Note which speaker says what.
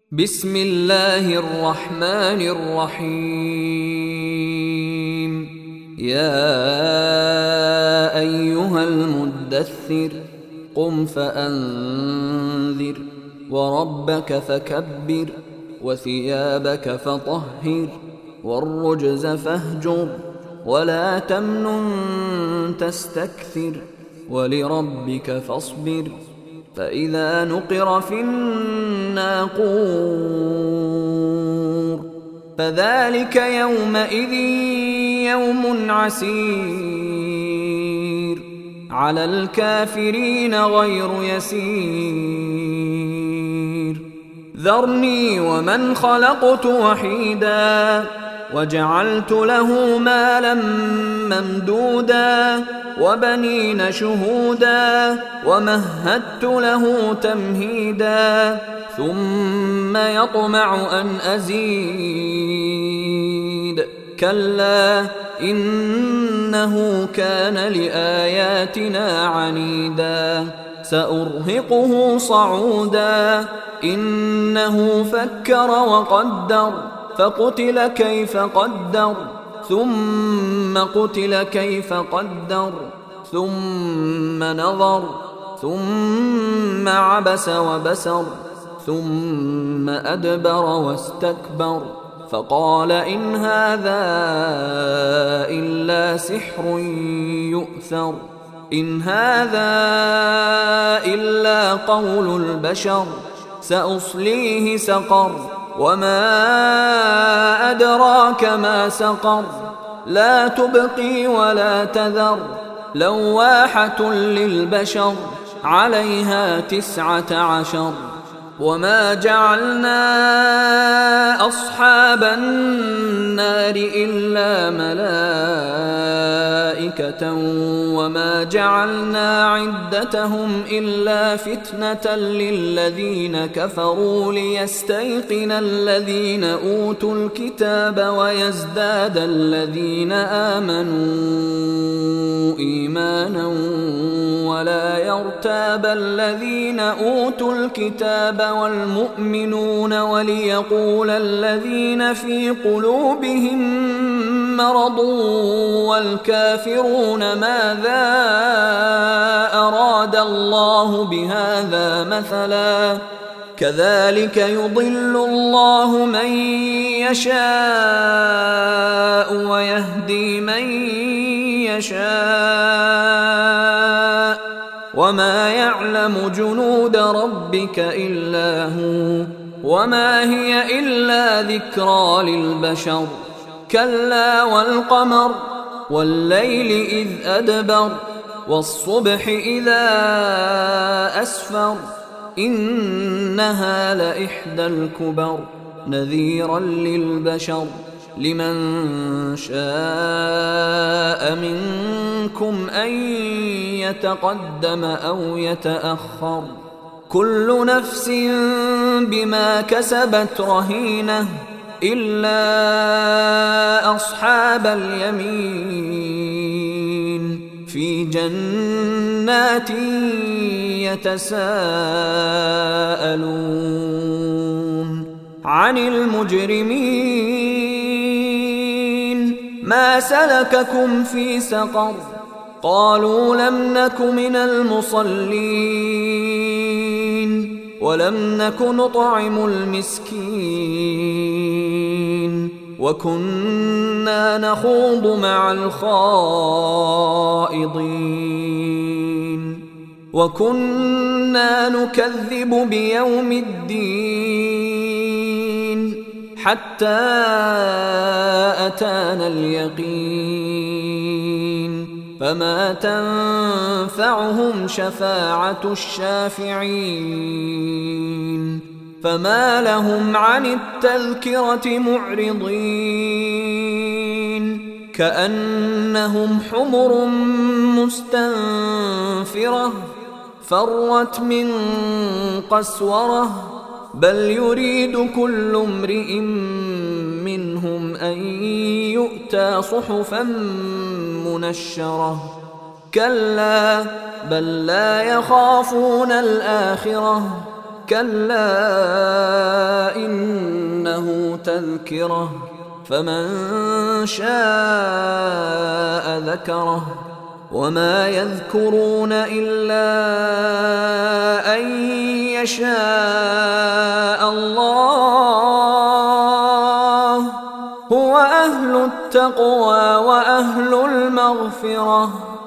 Speaker 1: بسم الله الرحمن الرحيم. يا أيها المدثر قم فأنذر وربك فكبر وثيابك فطهر والرجز فاهجر ولا تمنن تستكثر ولربك فاصبر فإذا نقر في الناقور فذلك يومئذ يوم عسير على الكافرين غير يسير. ذرني ومن خلقت وحيدا وجعلت له مالا ممدودا وبنين شهودا ومهدت له تمهيدا ثم يطمع أن أزيد كلا إنه كان لآياتنا عنيدا سأرهقه صعودا إنه فكر وقدر فقتل كيف قدر ثم قتل كيف قدر ثم نظر ثم عبس وبسر ثم أدبر واستكبر فقال إن هذا إلا سحر يؤثر إن هذا إلا قول البشر سأصليه سقر وما أدراك ما سقر لا تبقي ولا تذر لواحة للبشر عليها 19 وما جعلنا أصحاب النار إلا ملائكة وما جعلنا عدتهم إلا فتنة للذين كفروا ليستيقن الذين أوتوا الكتاب ويزداد الذين آمنوا إيمانا ولا يرتاب الذين أوتوا الكتاب والمؤمنون وليقول الذين في قلوبهم مرض والكافرون ماذا أراد الله بهذا مثلا كذلك يضل الله من يشاء ويهدي من يشاء وما يعلم جنود ربك إلا هو وما هي إلا ذكرى للبشر كلا والقمر والليل إذ أدبر والصبح إذا أسفر إنها لإحدى الكبر نذيرا للبشر لمن شاء منكم أن يتقدم أو يتأخر كل نفس بما كسبت رهينة إلا أصحاب اليمين في جنات يتساءلون عن المجرمين ما سلككم في سقر قالوا لم نك من المصلين ولم نك نطعم المسكين وكنا نخوض مع الخائضين وكنا نكذب بيوم الدين حتى أتانا اليقين فما تنفعهم شفاعة الشافعين فما لهم عن التذكرة معرضين كأنهم حمر مستنفرة فرت من قسورة بل يريد كل امرئ منهم أن يؤتى صحفا منشرة كلا بل لا يخافون الآخرة كلا إنه تذكرة فمن شاء ذكره وما يذكرون إلا أن يشاء الله هو أهل التقوى وأهل المغفرة.